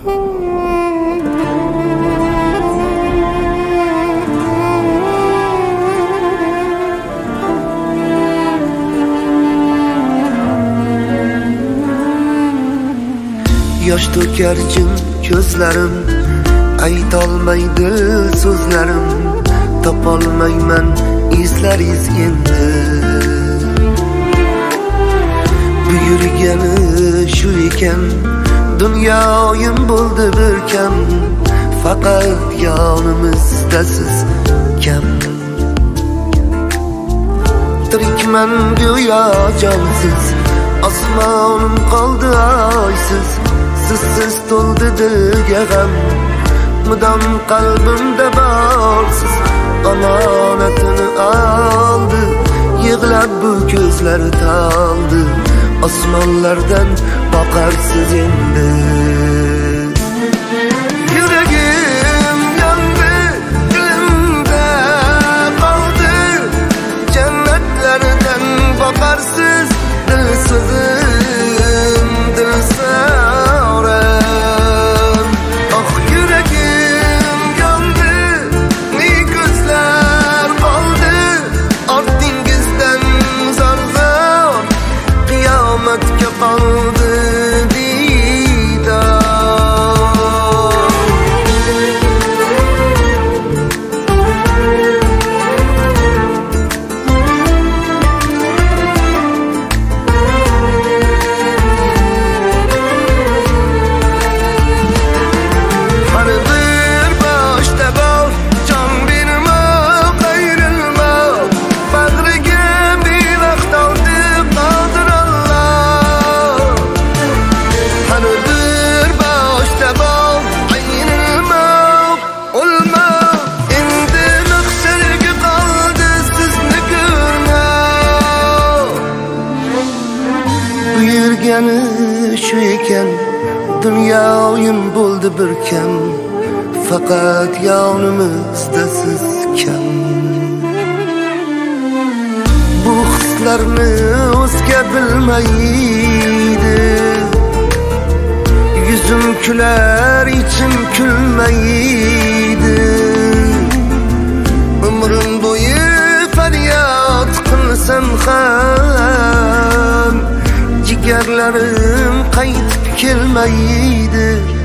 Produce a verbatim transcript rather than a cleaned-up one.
Yosh to'kar jim ko'zlarim, aytolmaydi so'zlarim, topolmayman izlariz endi. Buyurgani shu ekan, dunyoyim bo'ldi bir kam, faqat yonimizda siz kam. Tirikman go'yo jonsiz, osmonim qoldi oysiz, sizsiz to'ldi dilga g'am, mudom qalbimda borsiz. Omonatini oldi, yig'lab bu ko'zlar toldi, osmonlardan boqarsiz endi. Yuragim yondi, dilimda qoldi, jannatlardan boqarsiz, dilsizim, dilso'ram. Oh yuragim yondi, ne ko'zlar qoldi, ortingizdan zor-zor, qiyomatga qoldi diydor. Buyurgani shu ekan, dunyoyim bo'ldi bir kam, faqat yonimizda siz kam. Bu hislarni o'zga bilmaydi, yuzim kular, ichim kulmaydi. Umrim bo'yi faryod qilsam ham, jigarlarim qaytib kelmaydi.